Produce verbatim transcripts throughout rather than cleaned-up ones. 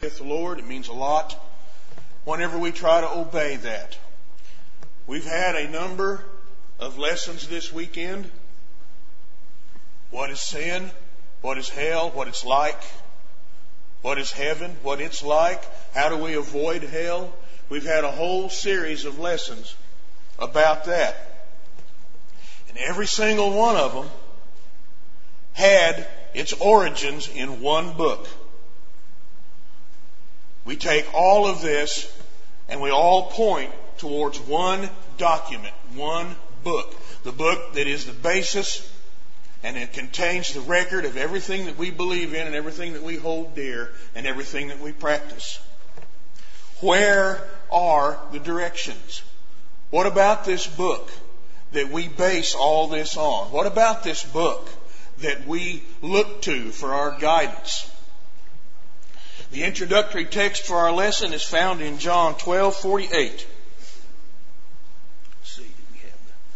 With the Lord, it means a lot whenever we try to obey that. We've had a number of lessons this weekend. What is sin? What is hell? What it's like? What is heaven? What it's like? How do we avoid hell? We've had a whole series of lessons about that. And every single one of them had its origins in one book. We take all of this and we all point towards one document, one book. The book that is the basis, and it contains the record of everything that we believe in and everything that we hold dear and everything that we practice. Where are the directions? What about this book that we base all this on? What about this book that we look to for our guidance? The introductory text for our lesson is found in John twelve forty-eight. Let's see, do we have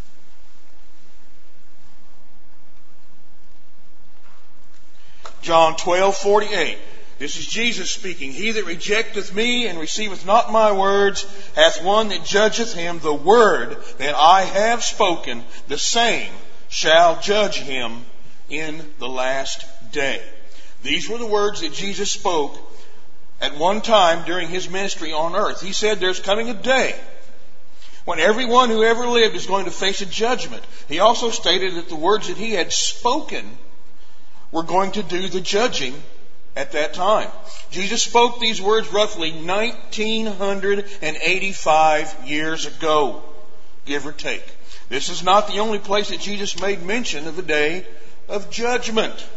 that? John twelve forty-eight. This is Jesus speaking. He that rejecteth me and receiveth not my words hath one that judgeth him. The word that I have spoken, the same shall judge him in the last day. These were the words that Jesus spoke at one time during his ministry on earth. He said there's coming a day when everyone who ever lived is going to face a judgment. He also stated that the words that he had spoken were going to do the judging at that time. Jesus spoke these words roughly nineteen eighty-five years ago, give or take. This is not the only place that Jesus made mention of a day of judgment.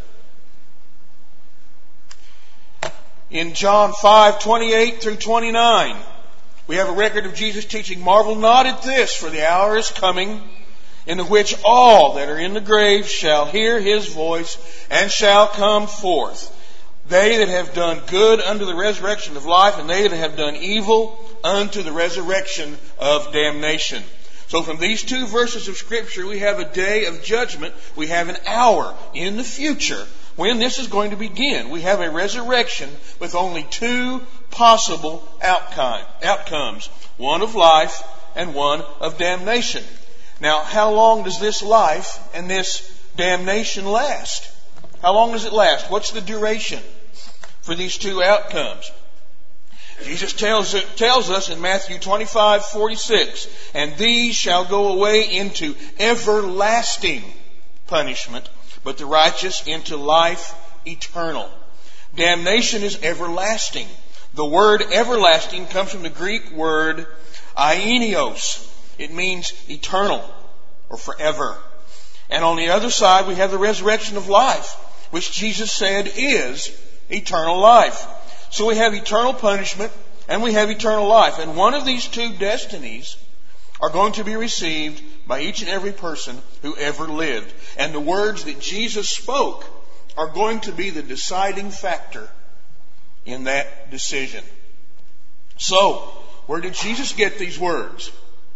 In John five twenty-eight through twenty-nine, we have a record of Jesus teaching, "Marvel not at this, for the hour is coming, in the which all that are in the grave shall hear his voice, and shall come forth. They that have done good unto the resurrection of life, and they that have done evil unto the resurrection of damnation." So from these two verses of Scripture, we have a day of judgment. We have an hour in the future when this is going to begin. We have a resurrection with only two possible outcome, outcomes. One of life and one of damnation. Now, how long does this life and this damnation last? How long does it last? What's the duration for these two outcomes? Jesus tells, tells us in Matthew twenty-five forty-six, "And these shall go away into everlasting punishment, but the righteous into life eternal." Damnation is everlasting. The word everlasting comes from the Greek word aionios. It means eternal or forever. And on the other side, we have the resurrection of life, which Jesus said is eternal life. So we have eternal punishment and we have eternal life. And one of these two destinies are going to be received by each and every person who ever lived. And the words that Jesus spoke are going to be the deciding factor in that decision. So, where did Jesus get these words?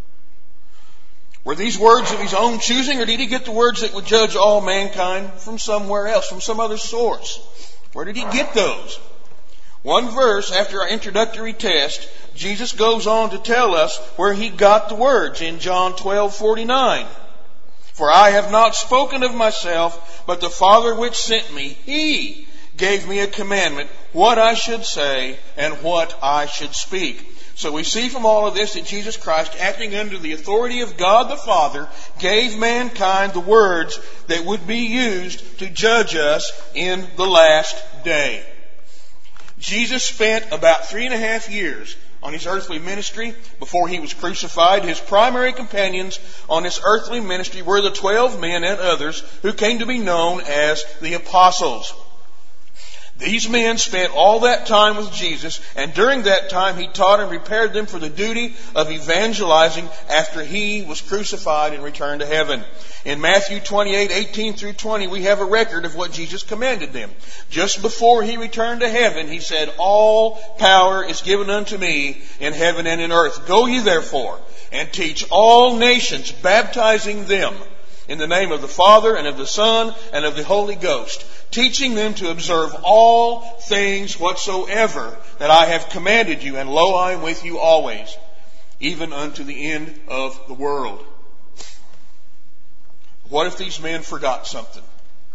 Were these words of his own choosing, or did he get the words that would judge all mankind from somewhere else, from some other source? Where did he get those? One verse after our introductory test, Jesus goes on to tell us where he got the words in John twelve forty-nine. "For I have not spoken of myself, but the Father which sent me, he gave me a commandment, what I should say and what I should speak." So we see from all of this that Jesus Christ, acting under the authority of God the Father, gave mankind the words that would be used to judge us in the last day. Jesus spent about three and a half years on his earthly ministry before he was crucified. His primary companions on his earthly ministry were the twelve men and others who came to be known as the apostles. These men spent all that time with Jesus, and during that time he taught and prepared them for the duty of evangelizing after he was crucified and returned to heaven. In Matthew twenty-eight eighteen through twenty, we have a record of what Jesus commanded them. Just before he returned to heaven, he said, "All power is given unto me in heaven and in earth. Go ye therefore and teach all nations, baptizing them in the name of the Father and of the Son and of the Holy Ghost, teaching them to observe all things whatsoever that I have commanded you. And lo, I am with you always, even unto the end of the world. What if these men forgot something?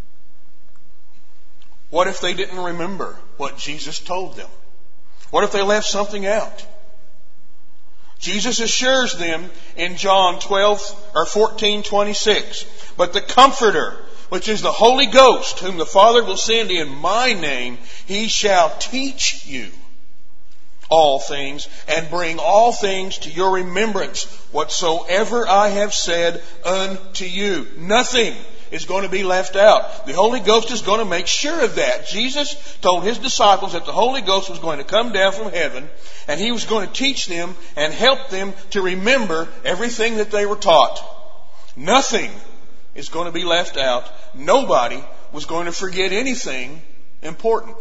What if they didn't remember what Jesus told them? What if they left something out? Jesus assures them in John twelve or fourteen twenty-six, but the Comforter, which is the Holy Ghost, whom the Father will send in my name, he shall teach you all things and bring all things to your remembrance whatsoever I have said unto you. Nothing is going to be left out. The Holy Ghost is going to make sure of that. Jesus told his disciples that the Holy Ghost was going to come down from heaven and he was going to teach them and help them to remember everything that they were taught. Nothing is going to be left out. Nobody was going to forget anything important.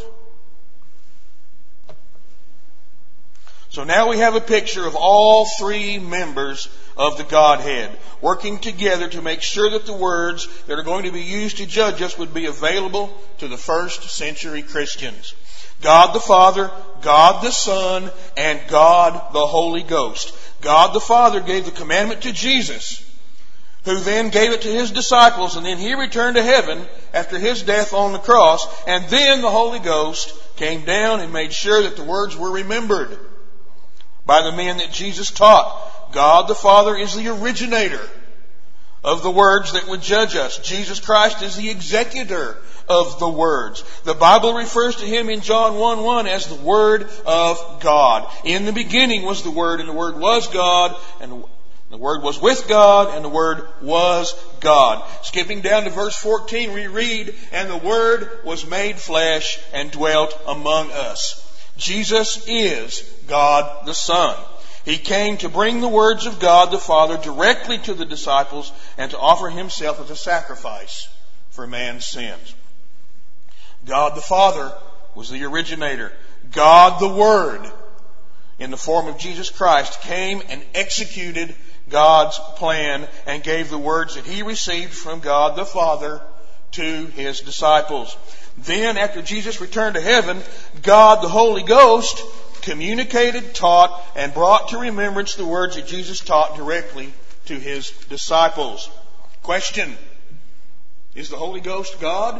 So now we have a picture of all three members of the Godhead working together to make sure that the words that are going to be used to judge us would be available to the first century Christians. God the Father, God the Son, and God the Holy Ghost. God the Father gave the commandment to Jesus, who then gave it to his disciples, and then he returned to heaven after his death on the cross, and then the Holy Ghost came down and made sure that the words were remembered by the men that Jesus taught. God the Father is the originator of the words that would judge us. Jesus Christ is the executor of the words. The Bible refers to him in John one one as the Word of God. In the beginning was the Word, and the Word was God, and the Word was with God, and the Word was God. Skipping down to verse fourteen, we read, and the Word was made flesh and dwelt among us. Jesus is God the Son. He came to bring the words of God the Father directly to the disciples and to offer himself as a sacrifice for man's sins. God the Father was the originator. God the Word, in the form of Jesus Christ, came and executed God's plan and gave the words that he received from God the Father to his disciples. Then, after Jesus returned to heaven, God the Holy Ghost communicated, taught, and brought to remembrance the words that Jesus taught directly to his disciples. Question: is the Holy Ghost God?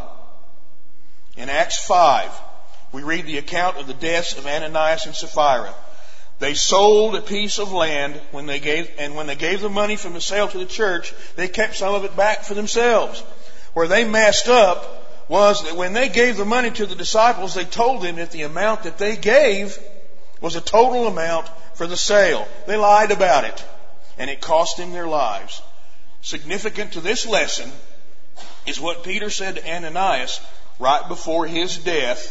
In Acts five, we read the account of the deaths of Ananias and Sapphira. They sold a piece of land when they gave, and when they gave the money from the sale to the church, they kept some of it back for themselves. Where they messed up was that when they gave the money to the disciples, they told them that the amount that they gave was a total amount for the sale. They lied about it, and it cost them their lives. Significant to this lesson is what Peter said to Ananias right before his death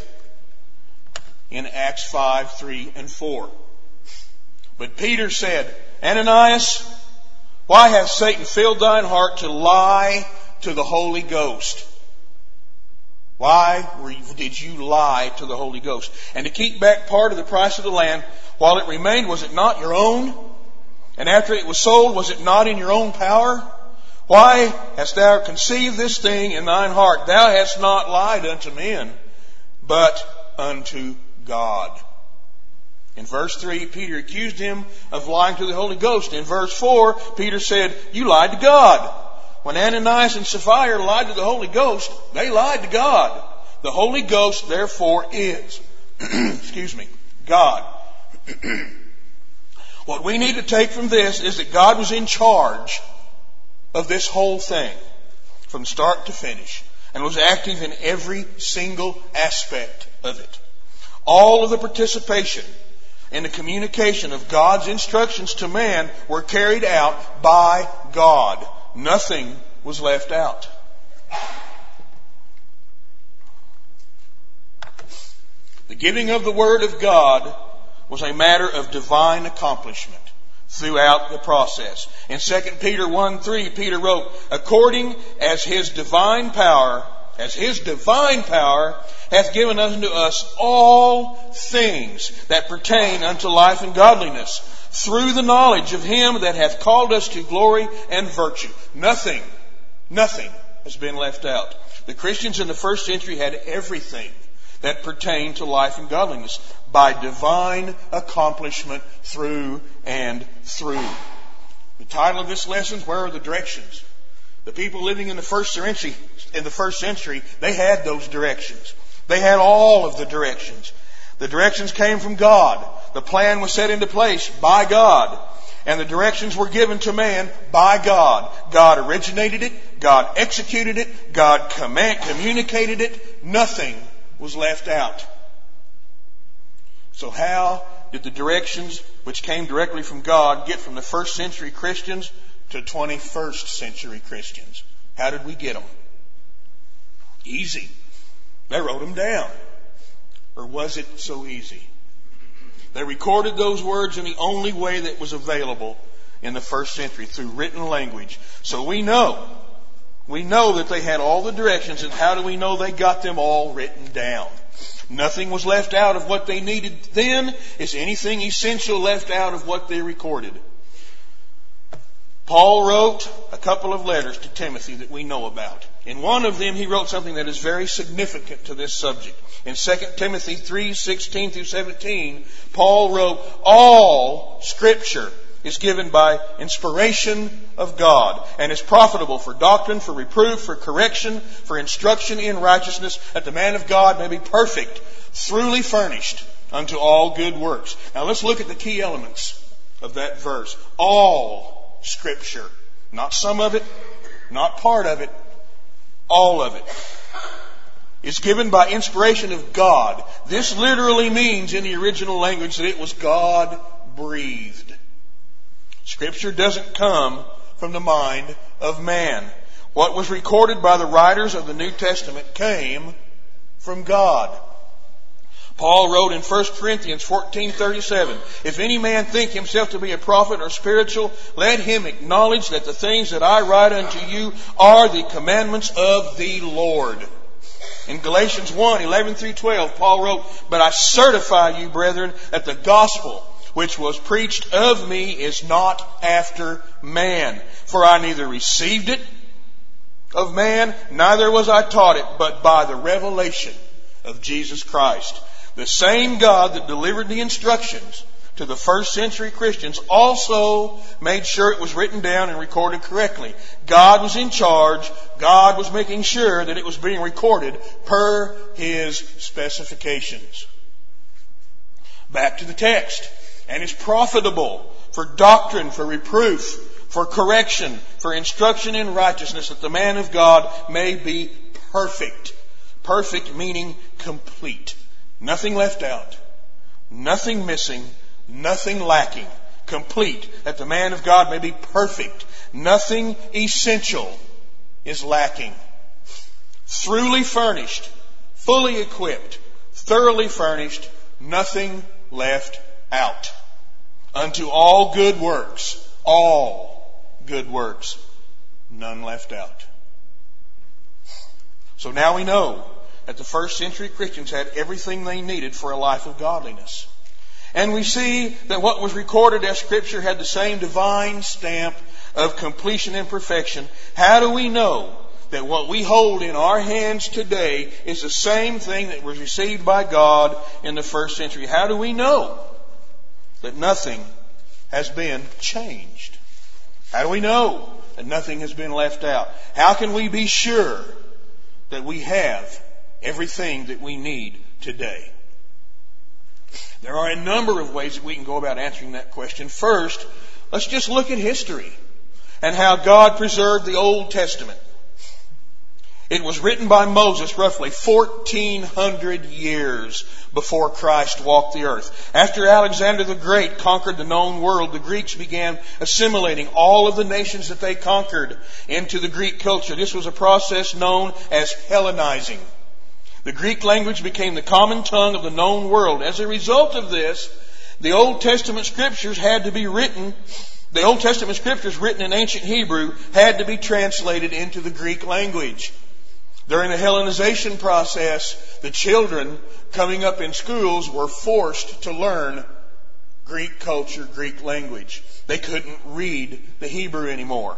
in Acts five, three, and four. But Peter said, Ananias, why hath Satan filled thine heart to lie to the Holy Ghost? Why did you lie to the Holy Ghost? And to keep back part of the price of the land while it remained, was it not your own? And after it was sold, was it not in your own power? Why hast thou conceived this thing in thine heart? Thou hast not lied unto men, but unto God. In verse three, Peter accused him of lying to the Holy Ghost. In verse four, Peter said, you lied to God. When Ananias and Sapphira lied to the Holy Ghost, they lied to God. The Holy Ghost, therefore, is, excuse me, God. What we need to take from this is that God was in charge of this whole thing from start to finish and was active in every single aspect of it. All of the participation in the communication of God's instructions to man were carried out by God. Nothing was left out. The giving of the Word of God was a matter of divine accomplishment throughout the process. In Second Peter one three, Peter wrote, according as his divine power, as his divine power hath given unto us all things that pertain unto life and godliness, through the knowledge of him that hath called us to glory and virtue. Nothing Nothing has been left out. The Christians in the first century had everything that pertained to life and godliness by divine accomplishment through and through. The title of this lesson is, Where are the Directions? The people living in the first century, in the first century, they had those directions. They had all of the directions. The directions came from God. The plan was set into place by God. And the directions were given to man by God. God originated it. God executed it. God command, communicated it. Nothing was left out. So how did the directions which came directly from God get from the first century Christians to twenty-first century Christians? How did we get them? Easy. They wrote them down. Or was it so easy? They recorded those words in the only way that was available in the first century, through written language. So we know, we know that they had all the directions, and how do we know they got them all written down? Nothing was left out of what they needed then. Is anything essential left out of what they recorded? Paul wrote a couple of letters to Timothy that we know about. In one of them, he wrote something that is very significant to this subject. In Second Timothy three, sixteen through seventeen, Paul wrote, all Scripture is given by inspiration of God and is profitable for doctrine, for reproof, for correction, for instruction in righteousness, that the man of God may be perfect, thoroughly furnished unto all good works. Now let's look at the key elements of that verse. All Scripture. Not some of it, not part of it, all of it is given by inspiration of God. This literally means in the original language that it was God-breathed. Scripture doesn't come from the mind of man. What was recorded by the writers of the New Testament came from God. Paul wrote in First Corinthians fourteen thirty-seven, if any man think himself to be a prophet or spiritual, let him acknowledge that the things that I write unto you are the commandments of the Lord. In Galatians one, eleven through twelve, Paul wrote, but I certify you, brethren, that the gospel which was preached of me is not after man. For I neither received it of man, neither was I taught it, but by the revelation of Jesus Christ. The same God that delivered the instructions to the first century Christians also made sure it was written down and recorded correctly. God was in charge. God was making sure that it was being recorded per His specifications. Back to the text. And is profitable for doctrine, for reproof, for correction, for instruction in righteousness, that the man of God may be perfect. Perfect meaning complete. Nothing left out. Nothing missing. Nothing lacking. Complete. That the man of God may be perfect. Nothing essential is lacking. Thoroughly furnished. Fully equipped. Thoroughly furnished. Nothing left out. Unto all good works. All good works. None left out. So now we know that the first century Christians had everything they needed for a life of godliness. And we see that what was recorded as Scripture had the same divine stamp of completion and perfection. How do we know that what we hold in our hands today is the same thing that was received by God in the first century? How do we know that nothing has been changed? How do we know that nothing has been left out? How can we be sure that we have everything that we need today? There are a number of ways that we can go about answering that question. First, let's just look at history and how God preserved the Old Testament. It was written by Moses roughly fourteen hundred years before Christ walked the earth. After Alexander the Great conquered the known world, the Greeks began assimilating all of the nations that they conquered into the Greek culture. This was a process known as Hellenizing. The Greek language became the common tongue of the known world. As a result of this, the Old Testament scriptures had to be written, the Old Testament scriptures written in ancient Hebrew had to be translated into the Greek language. During the Hellenization process, the children coming up in schools were forced to learn Greek culture, Greek language. They couldn't read the Hebrew anymore.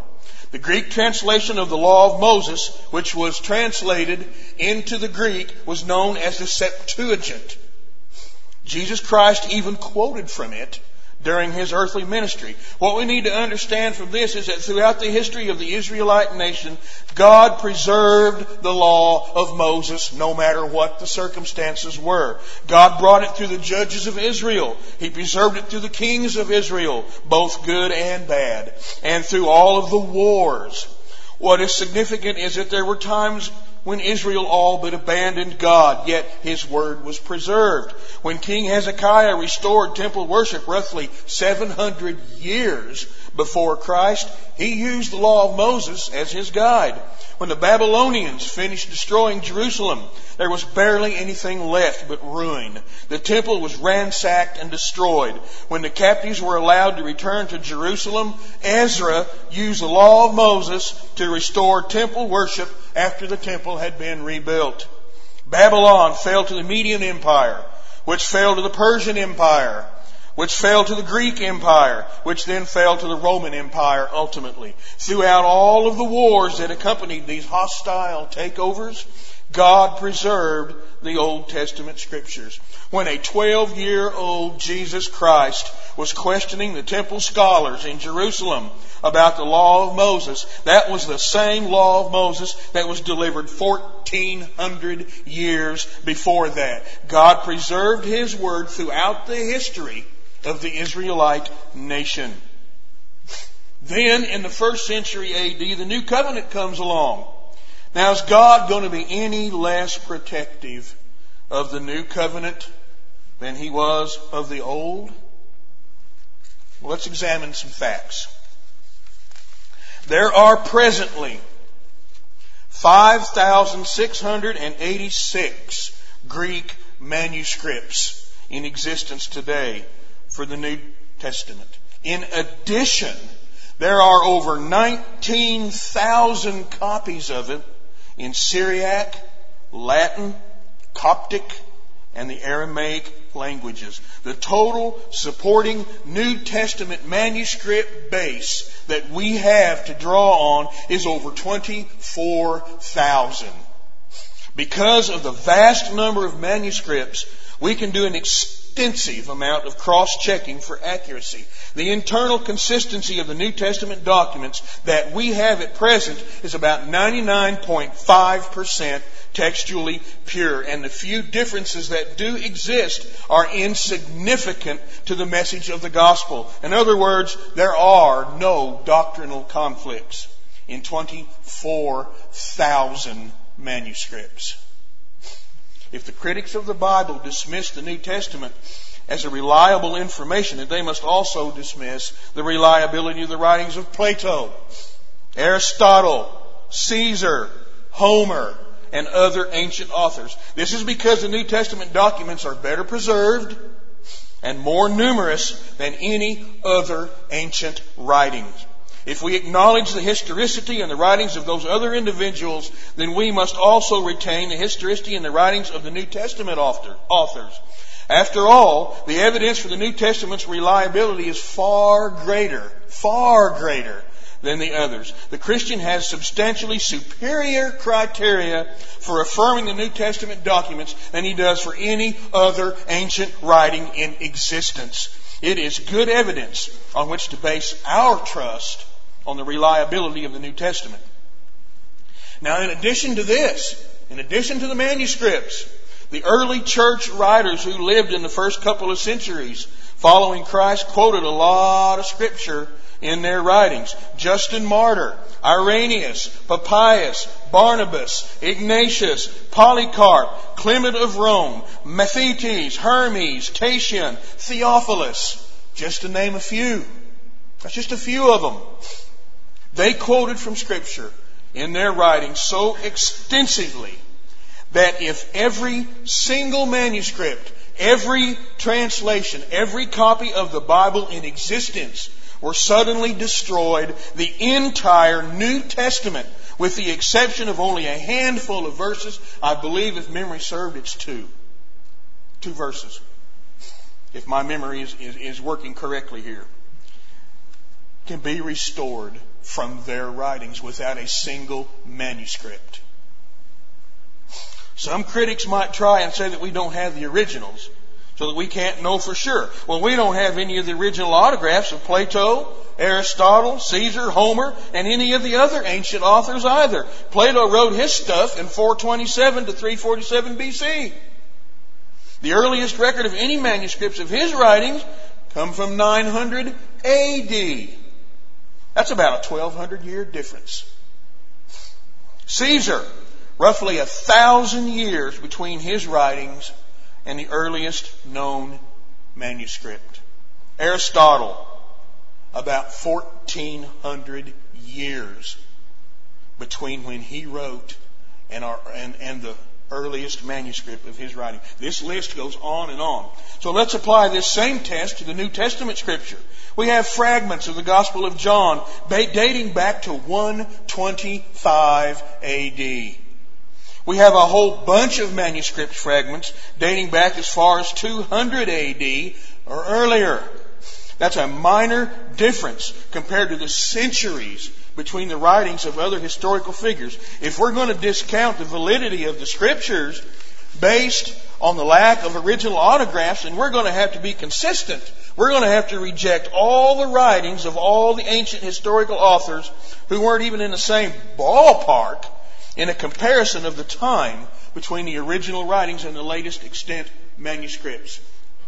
The Greek translation of the law of Moses, which was translated into the Greek, was known as the Septuagint. Jesus Christ even quoted from it during his earthly ministry. What we need to understand from this is that throughout the history of the Israelite nation, God preserved the law of Moses no matter what the circumstances were. God brought it through the judges of Israel. He preserved it through the kings of Israel, both good and bad, and through all of the wars. What is significant is that there were times when Israel all but abandoned God, yet His word was preserved. When King Hezekiah restored temple worship roughly seven hundred years before Christ, he used the law of Moses as his guide. When the Babylonians finished destroying Jerusalem, there was barely anything left but ruin. The temple was ransacked and destroyed. When the captives were allowed to return to Jerusalem, Ezra used the law of Moses to restore temple worship after the temple had been rebuilt. Babylon fell to the Median Empire, which fell to the Persian Empire, which fell to the Greek Empire, which then fell to the Roman Empire ultimately. Throughout all of the wars that accompanied these hostile takeovers, God preserved the Old Testament Scriptures. When a twelve-year-old Jesus Christ was questioning the temple scholars in Jerusalem about the law of Moses, that was the same law of Moses that was delivered fourteen hundred years before that. God preserved His word throughout the history of the Israelite nation. Then, in the first century A D, the New Covenant comes along. Now, is God going to be any less protective of the New Covenant than He was of the Old? Well, let's examine some facts. There are presently five thousand six hundred eighty-six Greek manuscripts in existence today for the New Testament. In addition, there are over nineteen thousand copies of it in Syriac, Latin, Coptic, and the Aramaic languages. The total supporting New Testament manuscript base that we have to draw on is over twenty-four thousand. Because of the vast number of manuscripts, we can do an extensive amount of cross-checking for accuracy. The internal consistency of the New Testament documents that we have at present is about ninety-nine point five percent textually pure, and the few differences that do exist are insignificant to the message of the gospel. In other words, there are no doctrinal conflicts in twenty-four thousand manuscripts. If the critics of the Bible dismiss the New Testament as a reliable information, then they must also dismiss the reliability of the writings of Plato, Aristotle, Caesar, Homer, and other ancient authors. This is because the New Testament documents are better preserved and more numerous than any other ancient writings. If we acknowledge the historicity and the writings of those other individuals, then we must also retain the historicity and the writings of the New Testament author, authors. After all, the evidence for the New Testament's reliability is far greater, far greater than the others. The Christian has substantially superior criteria for affirming the New Testament documents than he does for any other ancient writing in existence. It is good evidence on which to base our trust on the reliability of the New Testament. Now, in addition to this, in addition to the manuscripts, the early church writers who lived in the first couple of centuries following Christ quoted a lot of Scripture in their writings. Justin Martyr, Irenaeus, Papias, Barnabas, Ignatius, Polycarp, Clement of Rome, Mathetes, Hermes, Tatian, Theophilus, just to name a few. That's just a few of them. They quoted from Scripture in their writings so extensively that if every single manuscript, every translation, every copy of the Bible in existence were suddenly destroyed, the entire New Testament, with the exception of only a handful of verses, I believe if memory served, it's two. Two verses. If my memory is, is, is working correctly here. Can be restored from their writings without a single manuscript. Some critics might try and say that we don't have the originals, so that we can't know for sure. Well, we don't have any of the original autographs of Plato, Aristotle, Caesar, Homer, and any of the other ancient authors either. Plato wrote his stuff in four twenty-seven to three forty-seven B C. The earliest record of any manuscripts of his writings come from nine hundred A D. That's about a twelve hundred year difference. Caesar, roughly a thousand years between his writings and the earliest known manuscript. Aristotle, about fourteen hundred years between when he wrote and, our, and, and the earliest manuscript of his writing. This list goes on and on. So let's apply this same test to the New Testament Scripture. We have fragments of the Gospel of John dating back to one twenty-five A D. We have a whole bunch of manuscript fragments dating back as far as two hundred A D or earlier. That's a minor difference compared to the centuries between the writings of other historical figures. If we're going to discount the validity of the Scriptures based on the lack of original autographs, then we're going to have to be consistent. We're going to have to reject all the writings of all the ancient historical authors who weren't even in the same ballpark in a comparison of the time between the original writings and the latest extant manuscripts.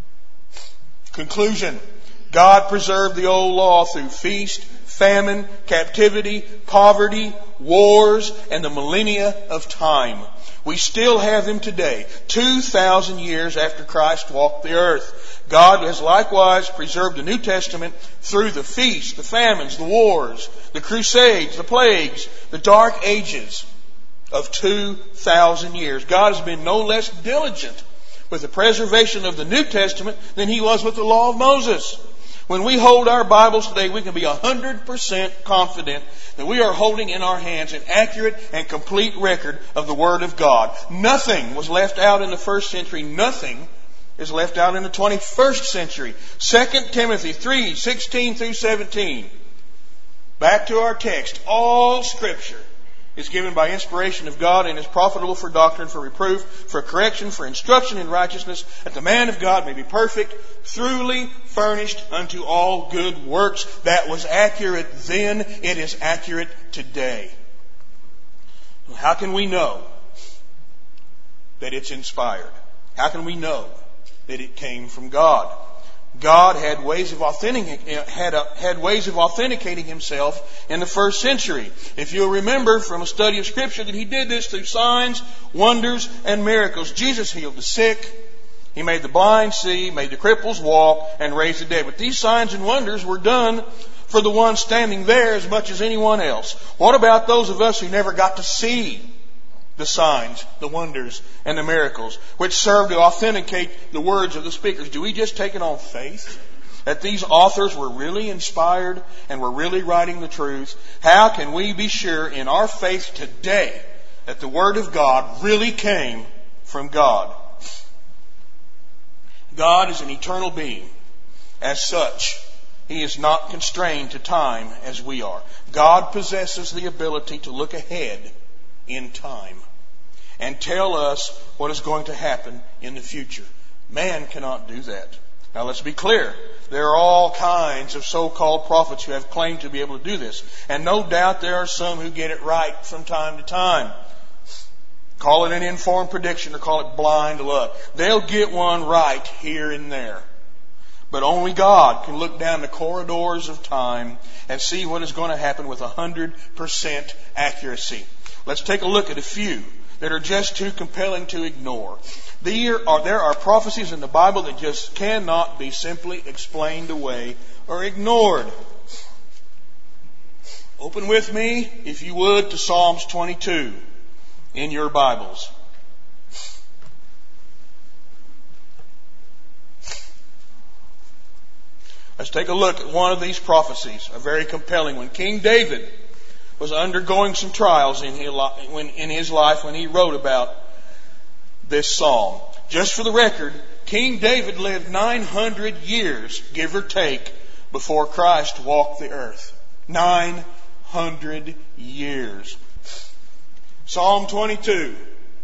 Conclusion. God preserved the old law through feast, famine, captivity, poverty, wars, and the millennia of time. We still have them today, two thousand years after Christ walked the earth. God has likewise preserved the New Testament through the feasts, the famines, the wars, the crusades, the plagues, the dark ages of two thousand years. God has been no less diligent with the preservation of the New Testament than He was with the law of Moses. When we hold our Bibles today, we can be one hundred percent confident that we are holding in our hands an accurate and complete record of the Word of God. Nothing was left out in the first century. Nothing is left out in the twenty-first century. Second Timothy three, sixteen through seventeen. Back to our text. All Scripture is given by inspiration of God and is profitable for doctrine, for reproof, for correction, for instruction in righteousness, that the man of God may be perfect, thoroughly furnished unto all good works. That was accurate then. It is accurate today. How can we know that it's inspired? How can we know that it came from God? God had ways of authenticating, had, a, had ways of authenticating Himself in the first century. If you'll remember from a study of Scripture that He did this through signs, wonders, and miracles. Jesus healed the sick. He made the blind see, made the cripples walk, and raised the dead. But these signs and wonders were done for the one standing there as much as anyone else. What about those of us who never got to see the signs, the wonders, and the miracles, which serve to authenticate the words of the speakers? Do we just take it on faith that these authors were really inspired and were really writing the truth? How can we be sure in our faith today that the Word of God really came from God? God is an eternal being. As such, He is not constrained to time as we are. God possesses the ability to look ahead in time and tell us what is going to happen in the future. Man cannot do that. Now let's be clear. There are all kinds of so-called prophets who have claimed to be able to do this. And no doubt there are some who get it right from time to time. Call it an informed prediction or call it blind luck. They'll get one right here and there. But only God can look down the corridors of time and see what is going to happen with one hundred percent accuracy. Let's take a look at a few that are just too compelling to ignore. There are, there are prophecies in the Bible that just cannot be simply explained away or ignored. Open with me, if you would, to Psalms twenty-two in your Bibles. Let's take a look at one of these prophecies, a very compelling one. King David was undergoing some trials in his life when he wrote about this psalm. Just for the record, King David lived nine hundred years, give or take, before Christ walked the earth. nine hundred years. Psalm twenty-two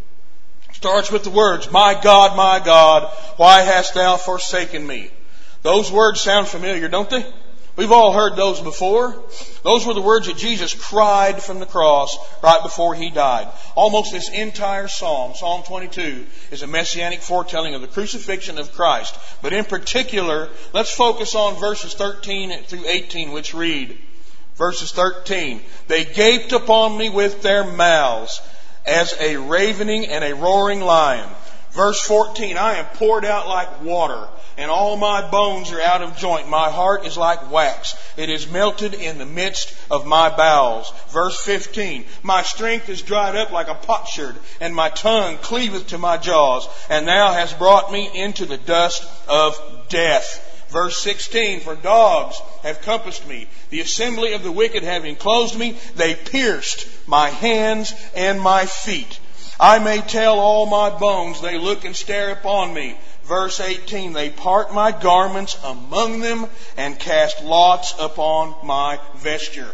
starts with the words, "My God, my God, why hast thou forsaken me?" Those words sound familiar, don't they? We've all heard those before. Those were the words that Jesus cried from the cross right before He died. Almost this entire psalm, Psalm twenty-two, is a messianic foretelling of the crucifixion of Christ. But in particular, let's focus on verses thirteen through eighteen, which read, verses thirteen, "They gaped upon me with their mouths as a ravening and a roaring lion." Verse fourteen, "I am poured out like water, and all my bones are out of joint. My heart is like wax. It is melted in the midst of my bowels." Verse fifteen, "My strength is dried up like a potsherd, and my tongue cleaveth to my jaws. And thou hast brought me into the dust of death." Verse sixteen, "For dogs have compassed me, the assembly of the wicked have enclosed me. They pierced my hands and my feet. I may tell all my bones, they look and stare upon me." Verse eighteen, "They part my garments among them and cast lots upon my vesture."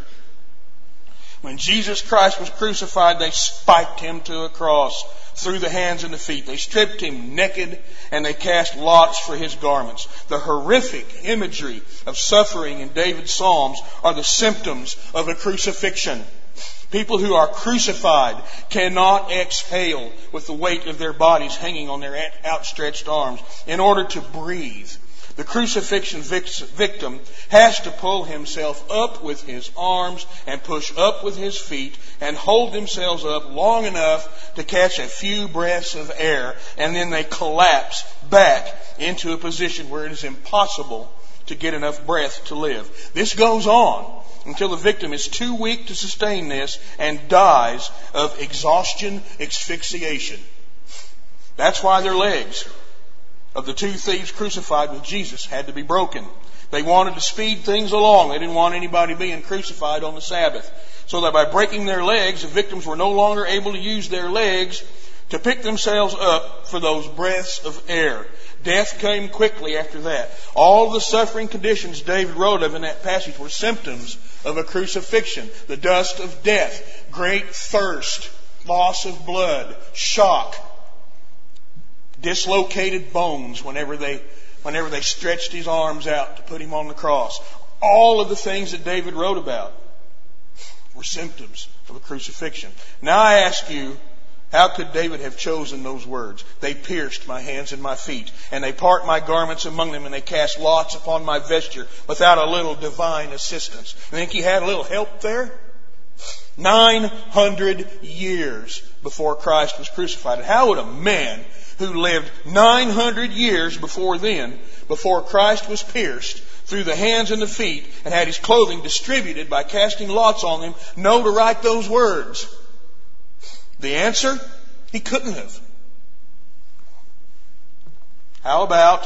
When Jesus Christ was crucified, they spiked Him to a cross through the hands and the feet. They stripped Him naked and they cast lots for His garments. The horrific imagery of suffering in David's Psalms are the symptoms of a crucifixion. People who are crucified cannot exhale with the weight of their bodies hanging on their outstretched arms in order to breathe. The crucifixion victim has to pull himself up with his arms and push up with his feet and hold themselves up long enough to catch a few breaths of air, and then they collapse back into a position where it is impossible to get enough breath to live. This goes on until the victim is too weak to sustain this and dies of exhaustion, asphyxiation. That's why their legs of the two thieves crucified with Jesus had to be broken. They wanted to speed things along. They didn't want anybody being crucified on the Sabbath. So that by breaking their legs, the victims were no longer able to use their legs to pick themselves up for those breaths of air. Death came quickly after that. All the suffering conditions David wrote of in that passage were symptoms of a crucifixion. The dust of death, great thirst, loss of blood, shock, dislocated bones whenever they, whenever they stretched His arms out to put Him on the cross. All of the things that David wrote about were symptoms of a crucifixion. Now I ask you, how could David have chosen those words? "They pierced my hands and my feet, and they part my garments among them, and they cast lots upon my vesture," without a little divine assistance. You think He had a little help there? Nine hundred years before Christ was crucified. And how would a man who lived nine hundred years before then, before Christ was pierced through the hands and the feet and had His clothing distributed by casting lots on them, know to write those words? The answer? He couldn't have. How about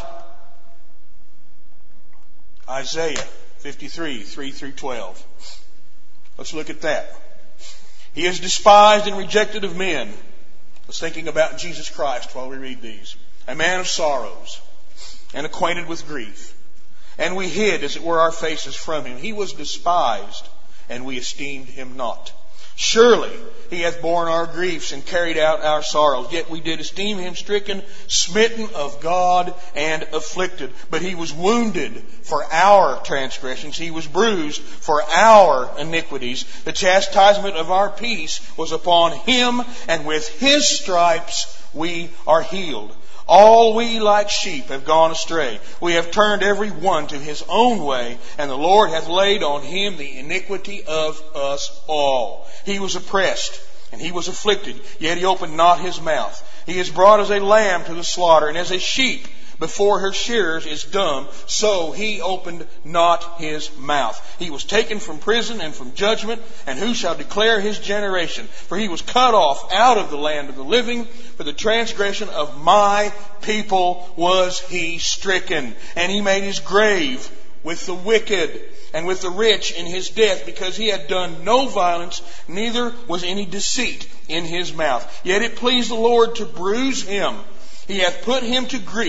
Isaiah fifty-three, three through twelve? Let's look at that. "He is despised and rejected of men." Let's thinking about Jesus Christ while we read these. "A man of sorrows and acquainted with grief. And we hid, as it were, our faces from Him. He was despised, and we esteemed Him not. Surely He hath borne our griefs and carried out our sorrows. Yet we did esteem Him stricken, smitten of God, and afflicted. But He was wounded for our transgressions. He was bruised for our iniquities. The chastisement of our peace was upon Him, and with His stripes we are healed. All we like sheep have gone astray. We have turned every one to his own way, and the Lord hath laid on Him the iniquity of us all. He was oppressed, and He was afflicted, yet He opened not His mouth. He is brought as a lamb to the slaughter, and as a sheep before her shearers is dumb, so He opened not His mouth. He was taken from prison and from judgment, and who shall declare His generation? For He was cut off out of the land of the living. For the transgression of my people was He stricken. And He made His grave with the wicked and with the rich in His death, because He had done no violence, neither was any deceit in His mouth. Yet it pleased the Lord to bruise Him. He hath put Him to grief.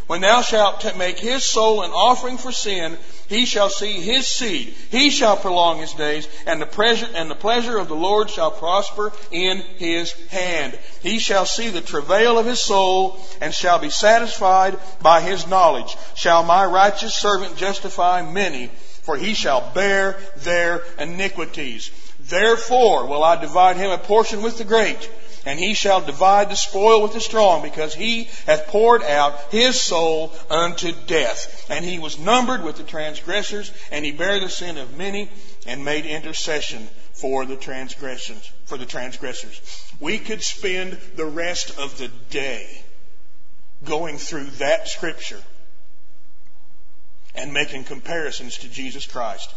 When thou shalt make his soul an offering for sin, he shall see his seed. He shall prolong his days, and the pleasure, and the pleasure of the Lord shall prosper in his hand. He shall see the travail of his soul, and shall be satisfied by his knowledge. Shall my righteous servant justify many, for he shall bear their iniquities. Therefore will I divide him a portion with the great, and he shall divide the spoil with the strong, because he hath poured out his soul unto death. And he was numbered with the transgressors, and he bare the sin of many, and made intercession for the transgressions, for the transgressors. We could spend the rest of the day going through that scripture and making comparisons to Jesus Christ.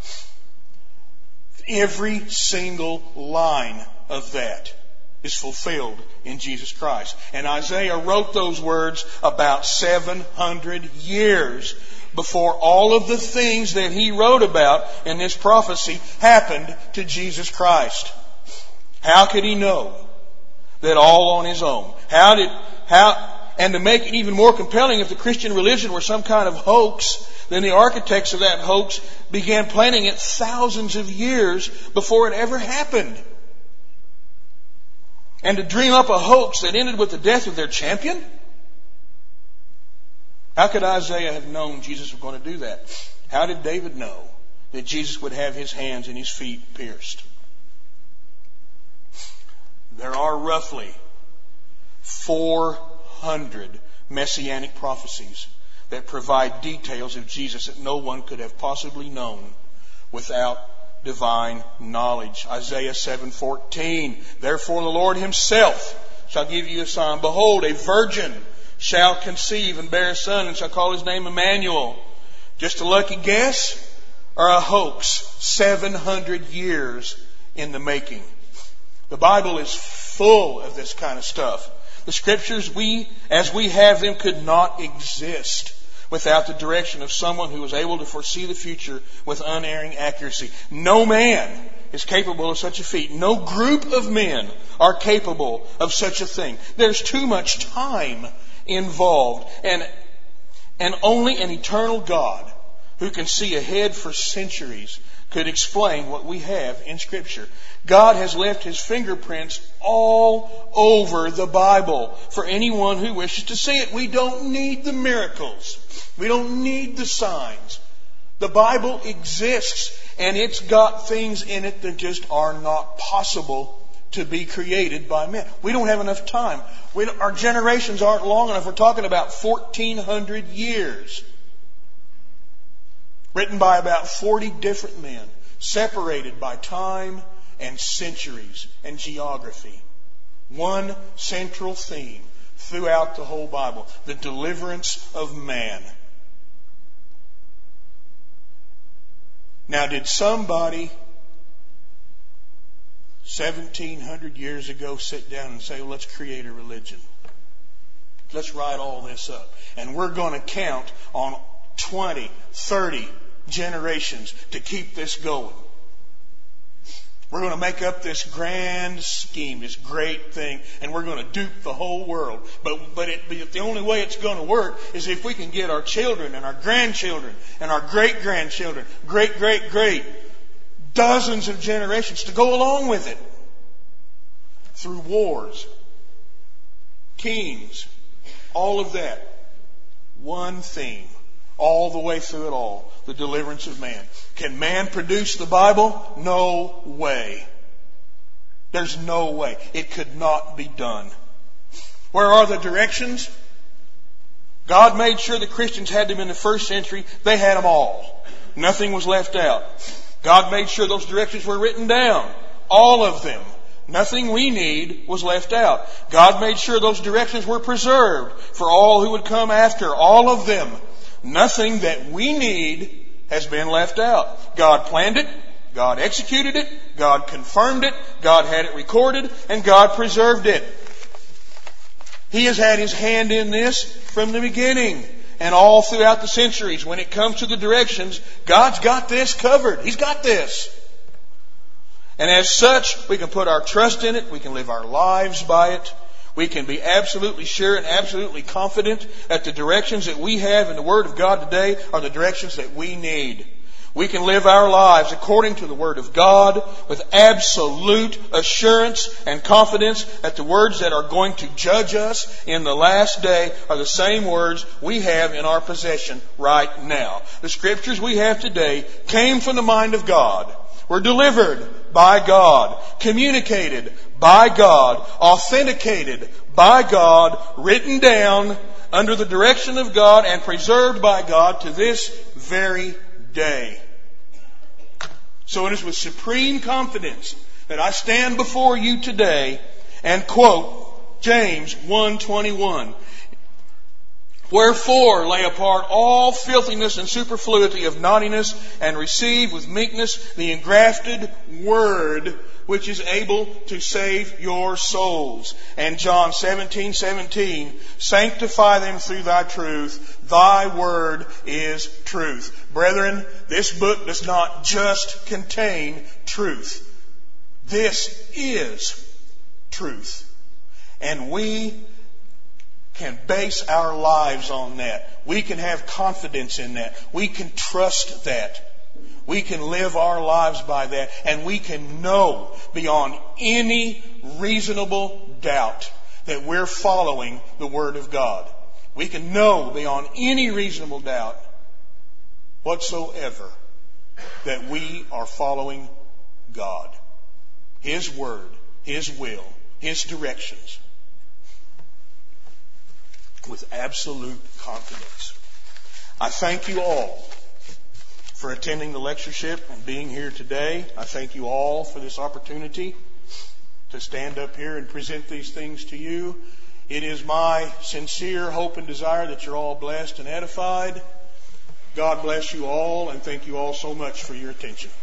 Every single line of that is fulfilled in Jesus Christ. And Isaiah wrote those words about seven hundred years before all of the things that he wrote about in this prophecy happened to Jesus Christ. How could he know that all on his own? How did, how, and to make it even more compelling, if the Christian religion were some kind of hoax, then the architects of that hoax began planning it thousands of years before it ever happened. And to dream up a hoax that ended with the death of their champion? How could Isaiah have known Jesus was going to do that? How did David know that Jesus would have his hands and his feet pierced? There are roughly four hundred messianic prophecies that provide details of Jesus that no one could have possibly known without divine knowledge. Isaiah seven fourteen. Therefore the Lord himself shall give you a sign. Behold, a virgin shall conceive and bear a son, and shall call his name Emmanuel. Just a lucky guess or a hoax? seven hundred years in the making. The Bible is full of this kind of stuff. The scriptures, we, as we have them, could not exist without the direction of someone who was able to foresee the future with unerring accuracy. No man is capable of such a feat. No group of men are capable of such a thing. There's too much time involved. And, and only an eternal God who can see ahead for centuries could explain what we have in Scripture. God has left His fingerprints all over the Bible for anyone who wishes to see it. We don't need the miracles. We don't need the signs. The Bible exists, and it's got things in it that just are not possible to be created by men. We don't have enough time. We our generations aren't long enough. We're talking about fourteen hundred years. Written by about forty different men, separated by time and centuries and geography. One central theme throughout the whole Bible: the deliverance of man. Now, did somebody seventeen hundred years ago sit down and say, well, let's create a religion? Let's write all this up. And we're going to count on twenty, thirty generations to keep this going. We're going to make up this grand scheme, this great thing, and we're going to dupe the whole world. But but, it, but the only way it's going to work is if we can get our children and our grandchildren and our great-grandchildren, great-great-great, dozens of generations to go along with it. Through wars, kings, all of that. One theme. All the way through it all. The deliverance of man. Can man produce the Bible? No way. There's no way. It could not be done. Where are the directions? God made sure the Christians had them in the first century. They had them all. Nothing was left out. God made sure those directions were written down. All of them. Nothing we need was left out. God made sure those directions were preserved for all who would come after. All of them. Nothing that we need has been left out. God planned it. God executed it. God confirmed it. God had it recorded. And God preserved it. He has had His hand in this from the beginning and all throughout the centuries. When it comes to the directions, God's got this covered. He's got this. And as such, we can put our trust in it. We can live our lives by it. We can be absolutely sure and absolutely confident that the directions that we have in the Word of God today are the directions that we need. We can live our lives according to the Word of God with absolute assurance and confidence that the words that are going to judge us in the last day are the same words we have in our possession right now. The Scriptures we have today came from the mind of God, were delivered by God, communicated by God, authenticated by God, written down under the direction of God and preserved by God to this very day. So it is with supreme confidence that I stand before you today and quote James one twenty-one. Wherefore lay apart all filthiness and superfluity of naughtiness, and receive with meekness the engrafted word, which is able to save your souls. And John seventeen seventeen, sanctify them through thy truth. Thy word is truth. Brethren, this book does not just contain truth. This is truth. And we can base our lives on that. We can have confidence in that. We can trust that. We can live our lives by that. And we can know beyond any reasonable doubt that we're following the Word of God. We can know beyond any reasonable doubt whatsoever that we are following God. His Word, His will, His directions, with absolute confidence. I thank you all for attending the lectureship and being here today. I thank you all for this opportunity to stand up here and present these things to you. It is my sincere hope and desire that you're all blessed and edified. God bless you all, and thank you all so much for your attention.